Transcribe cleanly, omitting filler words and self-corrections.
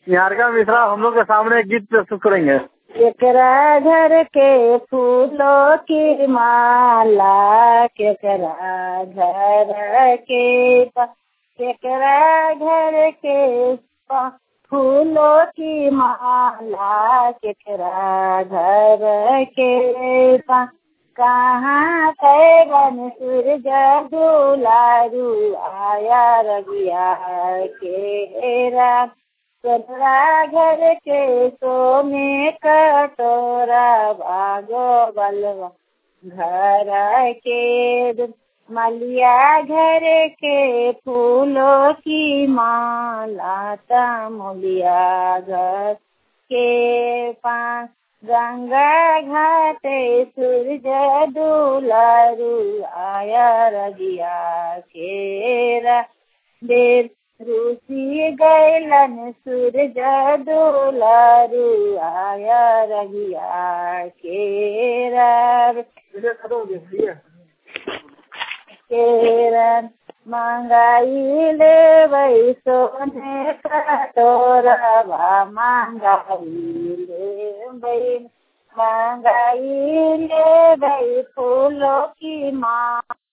निहारिका मिश्रा हम लोग के सामने एक गीत प्रस्तुत करेंगे। केकरा घर के फूलों की माला, केकरा घर के केकरा घर के फूलों की माला, केकरा घर के कहाँ पैगन सूरज दुलारू आया रबिया केरा, केकरा घर के सोने कटोरा भागो बलवा घर के मलिया घर के फूलों की माला, तमलिया घर के पास गंगा घाटे सूरज दुलारू आया रबिया केरा, देर रूसी गैलन सूरज दुलारू आया रबिया केरा, केरन महंगाई ले वही सोने कटोरा, महंगाई ले वही महंगाई ले वही फूलों की माँ।